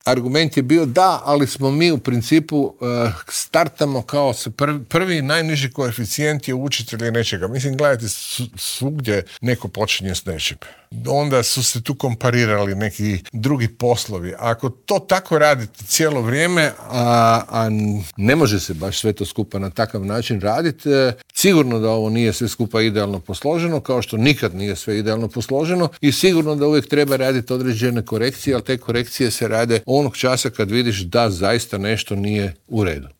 argument je bio da, ali smo mi u principu startamo kao prvi najniži koeficijent je učitelj nečega. Mislim, gledajte, svugdje neko počinje s nečim. Onda su se tu komparirali neki drugi poslovi. Ako to tako radite cijelo vrijeme, a ne može se baš sve to skupa na takav način raditi, sigurno da ovo nije sve skupa idealno posloženo, kao što nikad nije sve idealno posloženo, i sigurno da uvijek treba raditi određene korekcije, ali te korekcije se rade onog časa kad vidiš da zaista nešto nije u redu.